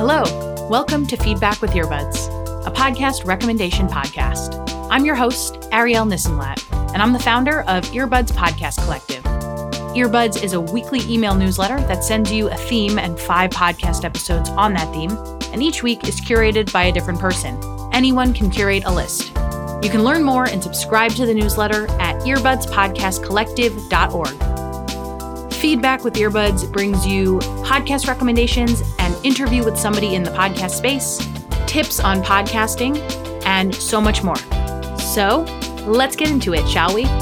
Hello, welcome to Feedback with Earbuds, a podcast recommendation podcast. I'm your host, Ariel Nissenblatt, and I'm the founder of Earbuds Podcast Collective. Earbuds is a weekly email newsletter that sends you a theme and 5 podcast episodes on that theme, and each week is curated by a different person. Anyone can curate a list. You can learn more and subscribe to the newsletter at earbudspodcastcollective.org. Feedback with Earbuds brings you podcast recommendations, an interview with somebody in the podcast space, tips on podcasting, and so much more. So, let's get into it, shall we?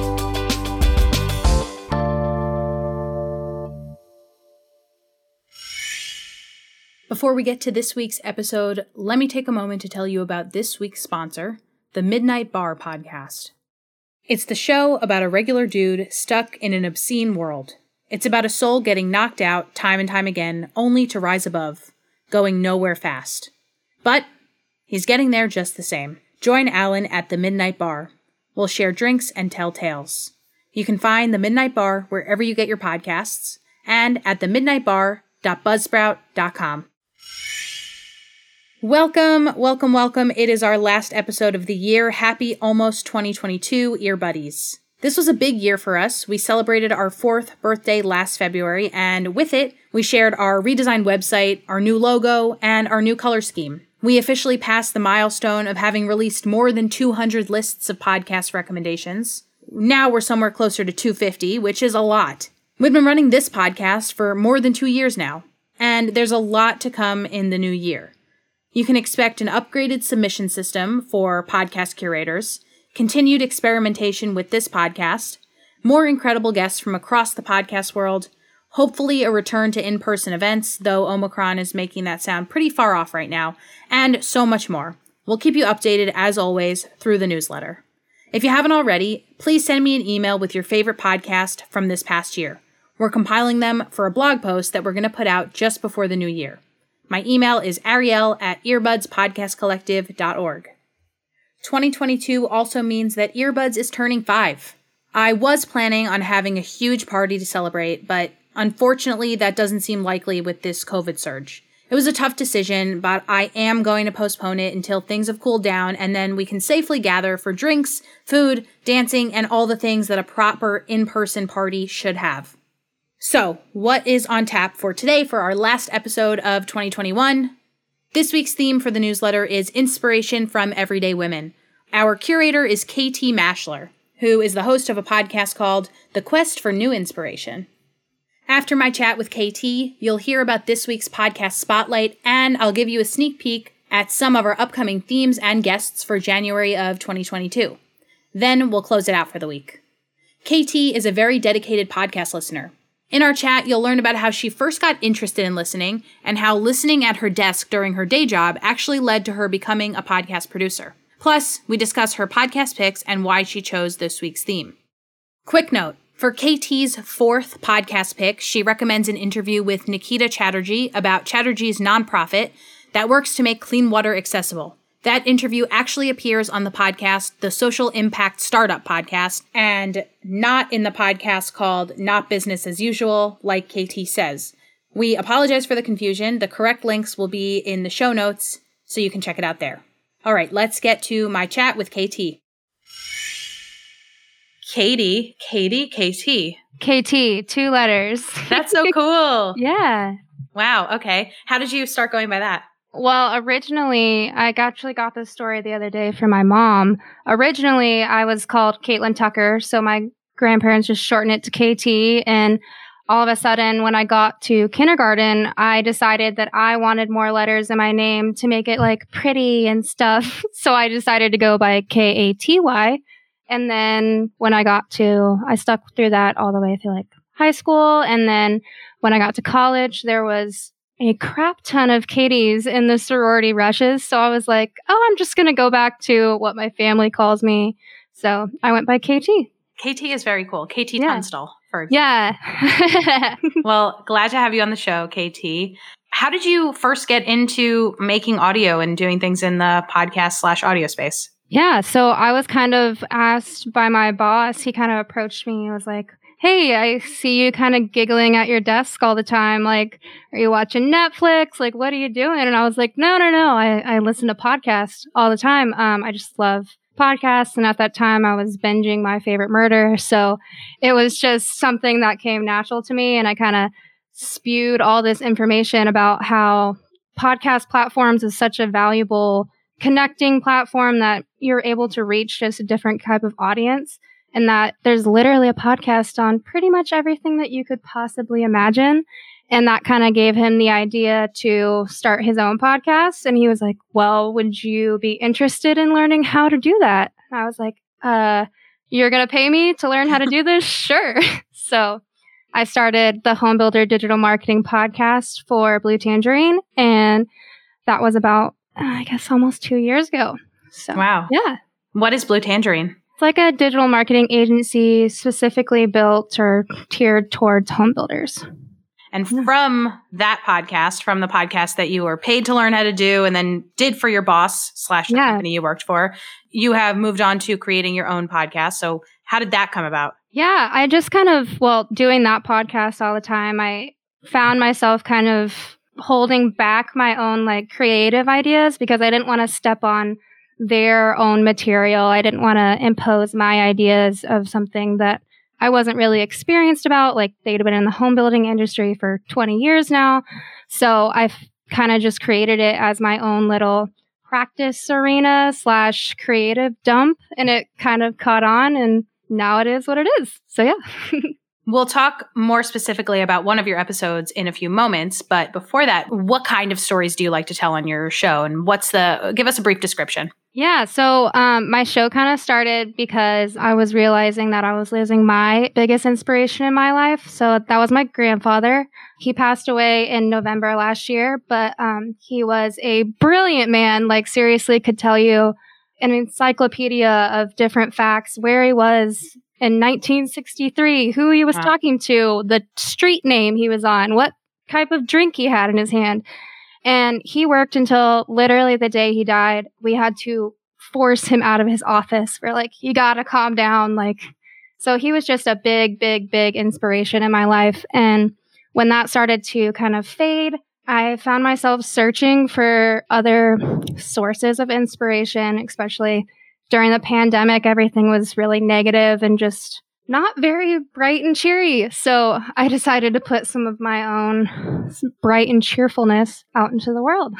Before we get to this week's episode, let me take a moment to tell you about this week's sponsor, the Midnight Bar Podcast. It's the show about a regular dude stuck in an obscene world. It's about a soul getting knocked out time and time again, only to rise above, going nowhere fast. But he's getting there just the same. Join Alan at the Midnight Bar. We'll share drinks and tell tales. You can find the Midnight Bar wherever you get your podcasts and at themidnightbar.buzzsprout.com. Welcome. It is our last episode of the year. Happy almost 2022, Ear Buddies. This was a big year for us. We celebrated our 4th birthday last February, and with it, we shared our redesigned website, our new logo, and our new color scheme. We officially passed the milestone of having released more than 200 lists of podcast recommendations. Now we're somewhere closer to 250, which is a lot. We've been running this podcast for more than 2 years now, and there's a lot to come in the new year. You can expect an upgraded submission system for podcast curators, continued experimentation with this podcast, more incredible guests from across the podcast world, hopefully a return to in-person events, though Omicron is making that sound pretty far off right now, and so much more. We'll keep you updated, as always, through the newsletter. If you haven't already, please send me an email with your favorite podcast from this past year. We're compiling them for a blog post that we're going to put out just before the new year. My email is ariel@earbudspodcastcollective.org. 2022 also means that Earbuds is turning 5. I was planning on having a huge party to celebrate, but unfortunately that doesn't seem likely with this COVID surge. It was a tough decision, but I am going to postpone it until things have cooled down, and then we can safely gather for drinks, food, dancing, and all the things that a proper in-person party should have. So, what is on tap for today for our last episode of 2021? This week's theme for the newsletter is inspiration from everyday women. Our curator is KT Mashler, who is the host of a podcast called The Quest for New Inspiration. After my chat with KT, you'll hear about this week's podcast spotlight, and I'll give you a sneak peek at some of our upcoming themes and guests for January of 2022. Then we'll close it out for the week. KT is a very dedicated podcast listener. In our chat, you'll learn about how she first got interested in listening and how listening at her desk during her day job actually led to her becoming a podcast producer. Plus, we discuss her podcast picks and why she chose this week's theme. Quick note, for KT's 4th podcast pick, she recommends an interview with Nikita Chatterjee about Chatterjee's nonprofit that works to make clean water accessible. That interview actually appears on the podcast, the Social Impact Startup Podcast, and not in the podcast called Not Business as Usual, like KT says. We apologize for the confusion. The correct links will be in the show notes, so you can check it out there. All right, let's get to my chat with KT. KT. KT, 2 letters. That's so cool. Yeah. Wow, okay. How did you start going by that? Well, originally, I actually got this story the other day from my mom. Originally, I was called Caitlin Tucker, so my grandparents just shortened it to KT, and all of a sudden, when I got to kindergarten, I decided that I wanted more letters in my name to make it, like, pretty and stuff, so I decided to go by Katy, and then when I stuck through that all the way through, like, high school, and then when I got to college, there was a crap ton of Katie's in the sorority rushes. So I was like, I'm just going to go back to what my family calls me. So I went by KT. KT is very cool. KT Tunstall. Yeah. Well, glad to have you on the show, KT. How did you first get into making audio and doing things in the podcast/audio space? Yeah. So I was kind of asked by my boss. He kind of approached me. He was like, hey, I see you kind of giggling at your desk all the time. Like, are you watching Netflix? Like, what are you doing? And I was like, no. I listen to podcasts all the time. I just love podcasts. And at that time, I was binging My Favorite Murder. So it was just something that came natural to me. And I kind of spewed all this information about how podcast platforms is such a valuable connecting platform that you're able to reach just a different type of audience, and that there's literally a podcast on pretty much everything that you could possibly imagine. And that kind of gave him the idea to start his own podcast. And he was like, well, would you be interested in learning how to do that? And I was like, you're going to pay me to learn how to do this? Sure. So I started the Home Builder Digital Marketing Podcast for Blue Tangerine. And that was about, I guess, almost 2 years ago. So, wow. Yeah. What is Blue Tangerine? It's like a digital marketing agency specifically built or tiered towards home builders. And from that podcast, from the podcast that you were paid to learn how to do and then did for your boss / the company you worked for, you have moved on to creating your own podcast. So how did that come about? Yeah, I just kind of, doing that podcast all the time, I found myself kind of holding back my own like creative ideas because I didn't want to step on their own material. I didn't want to impose my ideas of something that I wasn't really experienced about. Like, they'd been in the home building industry for 20 years now. So I've kind of just created it as my own little practice arena / creative dump. And it kind of caught on, and now it is what it is. So yeah. We'll talk more specifically about one of your episodes in a few moments. But before that, what kind of stories do you like to tell on your show? And give us a brief description. Yeah. So my show kind of started because I was realizing that I was losing my biggest inspiration in my life. So that was my grandfather. He passed away in November last year, but he was a brilliant man. Like, seriously, could tell you an encyclopedia of different facts, where he was in 1963, who he was talking to, the street name he was on, what type of drink he had in his hand. And he worked until literally the day he died. We had to force him out of his office. We're like, you gotta calm down. Like, so he was just a big inspiration in my life. And when that started to kind of fade, I found myself searching for other sources of inspiration, especially during the pandemic. Everything was really negative and just not very bright and cheery. So I decided to put some of my own bright and cheerfulness out into the world.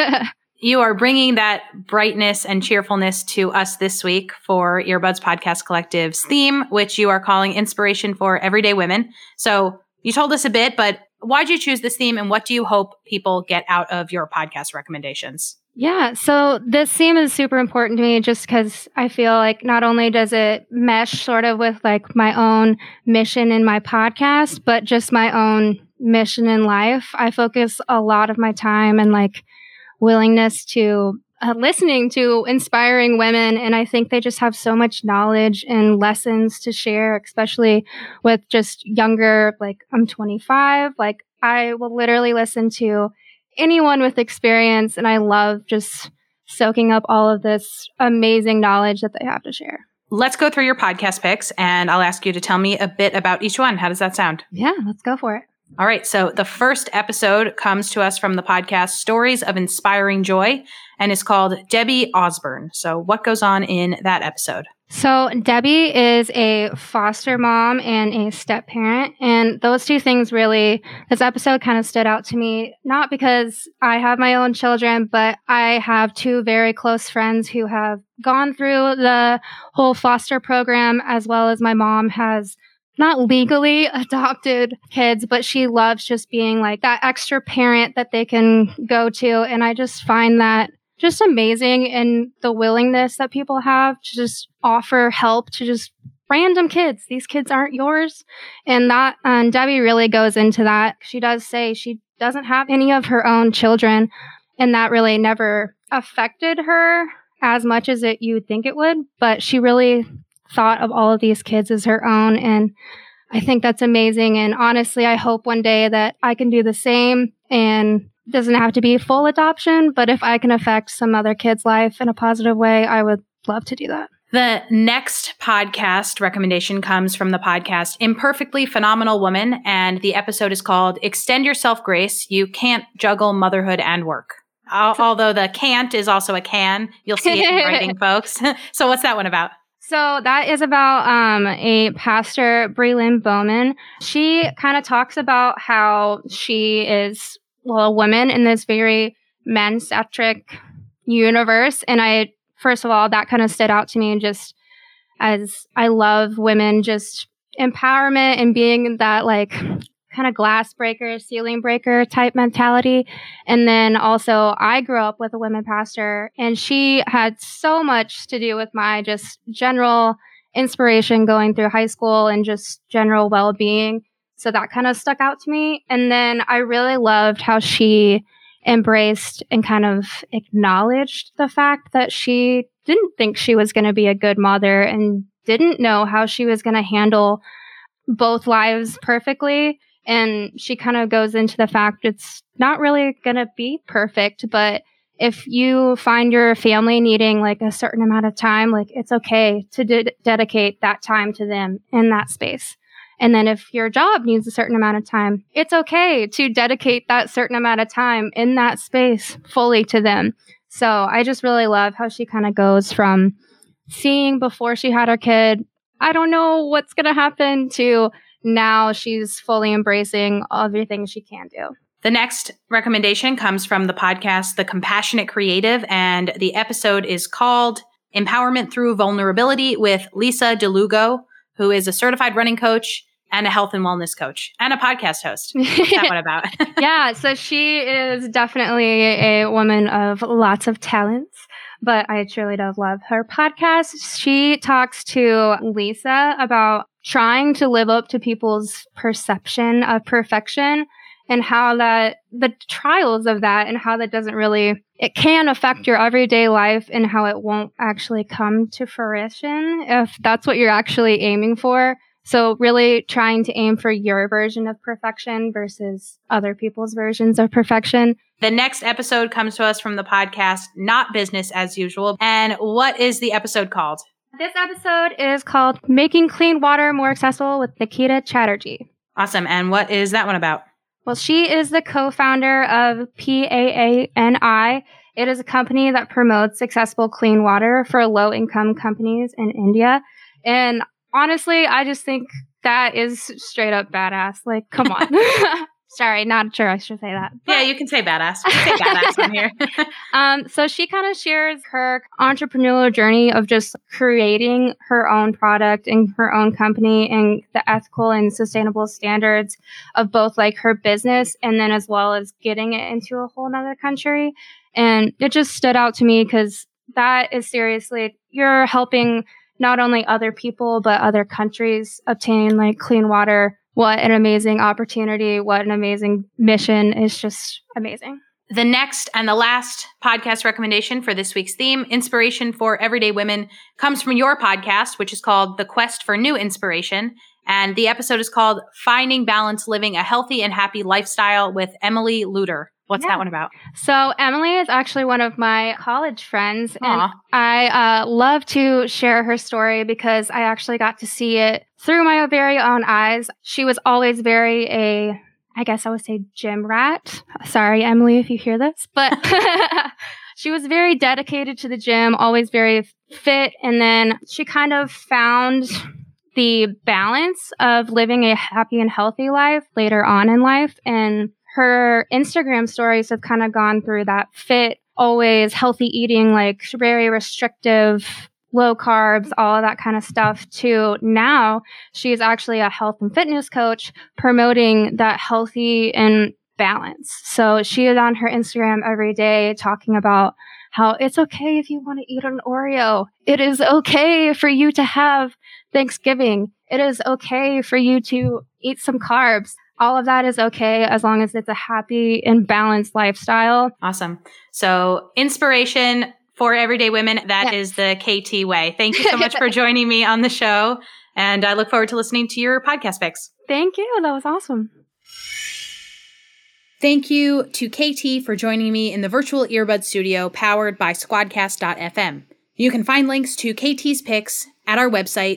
You are bringing that brightness and cheerfulness to us this week for Earbuds Podcast Collective's theme, which you are calling Inspiration for Everyday Women. So you told us a bit, but why'd you choose this theme, and what do you hope people get out of your podcast recommendations? Yeah, so this theme is super important to me just because I feel like not only does it mesh sort of with like my own mission in my podcast, but just my own mission in life. I focus a lot of my time and like willingness to listening to inspiring women. And I think they just have so much knowledge and lessons to share, especially with just younger, like I'm 25, like I will literally listen to anyone with experience, and I love just soaking up all of this amazing knowledge that they have to share. Let's go through your podcast picks, and I'll ask you to tell me a bit about each one. How does that sound? Yeah, let's go for it. All right. So the first episode comes to us from the podcast Stories of Inspiring Joy and is called Debbie Osborne. So what goes on in that episode? So Debbie is a foster mom and a step parent. And those two things really, this episode kind of stood out to me, not because I have my own children, but I have two very close friends who have gone through the whole foster program, as well as my mom has not legally adopted kids, but she loves just being like that extra parent that they can go to. And I just find that just amazing, and the willingness that people have to just offer help to just random kids. These kids aren't yours. And that, Debbie really goes into that. She does say she doesn't have any of her own children, and that really never affected her as much as you would think it would. But she really thought of all of these kids as her own. And I think that's amazing. And honestly, I hope one day that I can do the same, and it doesn't have to be full adoption, but if I can affect some other kid's life in a positive way, I would love to do that. The next podcast recommendation comes from the podcast Imperfectly Phenomenal Woman, and the episode is called Extend Yourself Grace. You Can't Juggle Motherhood and Work. Although the can't is also a can. You'll see it in writing, folks. So what's that one about? So that is about a pastor, Breland Bowman. She kind of talks about how she is, a woman in this very man-centric universe. And first of all, that kind of stood out to me just as I love women, just empowerment and being that like kind of glass breaker, ceiling breaker type mentality. And then also I grew up with a women pastor, and she had so much to do with my just general inspiration going through high school and just general well-being. So that kind of stuck out to me. And then I really loved how she embraced and kind of acknowledged the fact that she didn't think she was going to be a good mother and didn't know how she was going to handle both lives perfectly. And she kind of goes into the fact it's not really going to be perfect, but if you find your family needing like a certain amount of time, like it's okay to dedicate that time to them in that space. And then if your job needs a certain amount of time, it's okay to dedicate that certain amount of time in that space fully to them. So I just really love how she kind of goes from seeing before she had her kid, I don't know what's going to happen, to now she's fully embracing everything she can do. The next recommendation comes from the podcast, The Compassionate Creative, and the episode is called Empowerment Through Vulnerability with Lisa DeLugo, who is a certified running coach and a health and wellness coach and a podcast host. What's that one about? Yeah, so she is definitely a woman of lots of talents, but I truly do love her podcast. She talks to Lisa about trying to live up to people's perception of perfection and how that the trials of that and how that doesn't really, it can affect your everyday life and how it won't actually come to fruition if that's what you're actually aiming for. So really trying to aim for your version of perfection versus other people's versions of perfection. The next episode comes to us from the podcast Not Business as Usual. And what is the episode called? This episode is called Making Clean Water More Accessible with Nikita Chatterjee. Awesome. And what is that one about? Well, she is the co-founder of PAANI. It is a company that promotes accessible clean water for low-income companies in India. And honestly, I just think that is straight up badass. Like, come on. Sorry, not sure I should say that. Yeah, you can say badass. You can say badass on here. So she kind of shares her entrepreneurial journey of just creating her own product and her own company and the ethical and sustainable standards of both like her business and then as well as getting it into a whole nother country. And it just stood out to me because that is seriously, you're helping not only other people, but other countries obtain like clean water. What an amazing opportunity. What an amazing mission. It's just amazing. The next and the last podcast recommendation for this week's theme, Inspiration for Everyday Women, comes from your podcast, which is called The Quest for New Inspiration. And the episode is called Finding Balance, Living a Healthy and Happy Lifestyle with Emily Luter. What's that one about? So Emily is actually one of my college friends. And I love to share her story because I actually got to see it through my very own eyes. She was always I guess I would say gym rat. Sorry, Emily, if you hear this. But she was very dedicated to the gym, always very fit. And then she kind of found the balance of living a happy and healthy life later on in life. And her Instagram stories have kind of gone through that fit, always healthy eating, like very restrictive, low carbs, all of that kind of stuff, to now she's actually a health and fitness coach promoting that healthy and balance. So she is on her Instagram every day talking about how it's okay if you want to eat an Oreo. It is okay for you to have Thanksgiving. It is okay for you to eat some carbs. All of that is okay as long as it's a happy and balanced lifestyle. Awesome. So inspiration for everyday women, that is the KT way. Thank you so much for joining me on the show. And I look forward to listening to your podcast picks. Thank you. That was awesome. Thank you to KT for joining me in the virtual earbud studio powered by Squadcast.fm. You can find links to KT's picks at our website,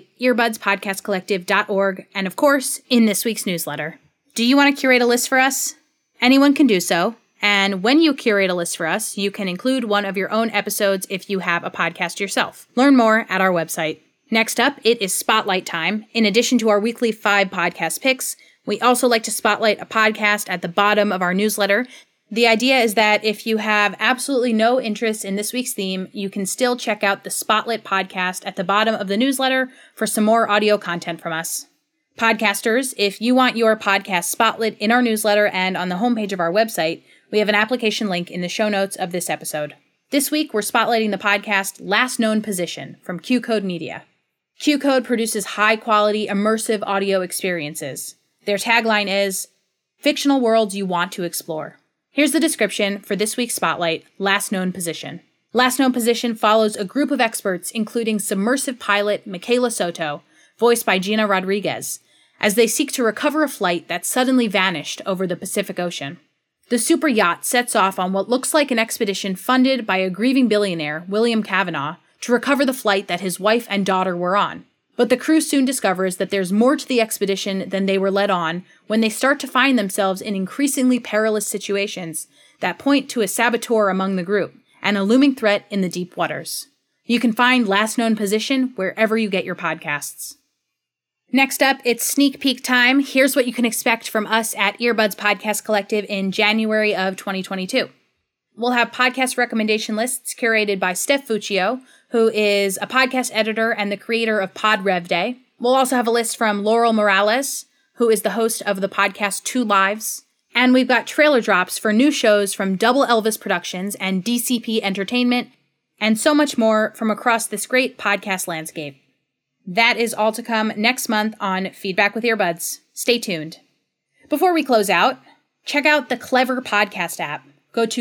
earbudspodcastcollective.org, and of course, in this week's newsletter. Do you want to curate a list for us? Anyone can do so. And when you curate a list for us, you can include one of your own episodes if you have a podcast yourself. Learn more at our website. Next up, it is Spotlight time. In addition to our weekly 5 podcast picks, we also like to spotlight a podcast at the bottom of our newsletter. The idea is that if you have absolutely no interest in this week's theme, you can still check out the Spotlight podcast at the bottom of the newsletter for some more audio content from us. Podcasters, if you want your podcast spotlit in our newsletter and on the homepage of our website, we have an application link in the show notes of this episode. This week, we're spotlighting the podcast Last Known Position from QCode Media. QCode produces high-quality, immersive audio experiences. Their tagline is, "Fictional worlds you want to explore." Here's the description for this week's spotlight, Last Known Position. Last Known Position follows a group of experts, including submersive pilot Michaela Soto, voiced by Gina Rodriguez, as they seek to recover a flight that suddenly vanished over the Pacific Ocean. The super yacht sets off on what looks like an expedition funded by a grieving billionaire, William Cavanaugh, to recover the flight that his wife and daughter were on. But the crew soon discovers that there's more to the expedition than they were led on when they start to find themselves in increasingly perilous situations that point to a saboteur among the group and a looming threat in the deep waters. You can find Last Known Position wherever you get your podcasts. Next up, it's sneak peek time. Here's what you can expect from us at Earbuds Podcast Collective in January of 2022. We'll have podcast recommendation lists curated by Steph Fuccio, who is a podcast editor and the creator of Pod Rev Day. We'll also have a list from Laurel Morales, who is the host of the podcast Two Lives. And we've got trailer drops for new shows from Double Elvis Productions and DCP Entertainment, and so much more from across this great podcast landscape. That is all to come next month on Feedback with Earbuds. Stay tuned. Before we close out, check out the Clever podcast app. Go to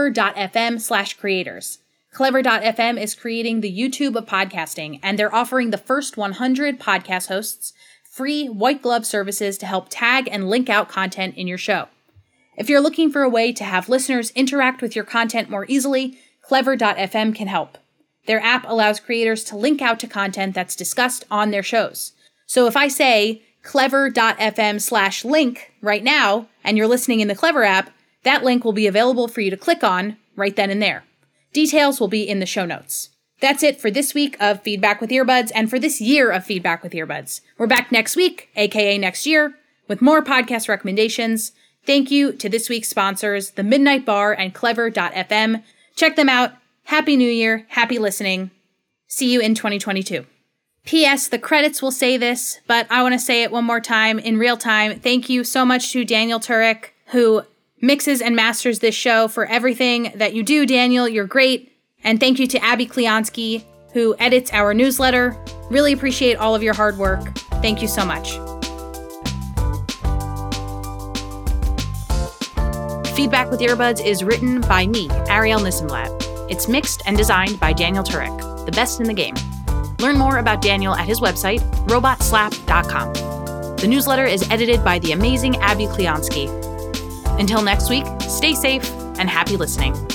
clever.fm/creators. Clever.fm is creating the YouTube of podcasting, and they're offering the first 100 podcast hosts free white glove services to help tag and link out content in your show. If you're looking for a way to have listeners interact with your content more easily, Clever.fm can help. Their app allows creators to link out to content that's discussed on their shows. So if I say clever.fm/link right now, and you're listening in the Clever app, that link will be available for you to click on right then and there. Details will be in the show notes. That's it for this week of Feedback with Earbuds and for this year of Feedback with Earbuds. We're back next week, aka next year, with more podcast recommendations. Thank you to this week's sponsors, The Midnight Bar and Clever.fm. Check them out. Happy New Year. Happy listening. See you in 2022. P.S. The credits will say this, but I want to say it one more time in real time. Thank you so much to Daniel Turek, who mixes and masters this show, for everything that you do, Daniel. You're great. And thank you to Abby Kliansky, who edits our newsletter. Really appreciate all of your hard work. Thank you so much. Feedback with Earbuds is written by me, Ariel Nissenblatt. It's mixed and designed by Daniel Turek, the best in the game. Learn more about Daniel at his website, robotslap.com. The newsletter is edited by the amazing Abby Kliansky. Until next week, stay safe and happy listening.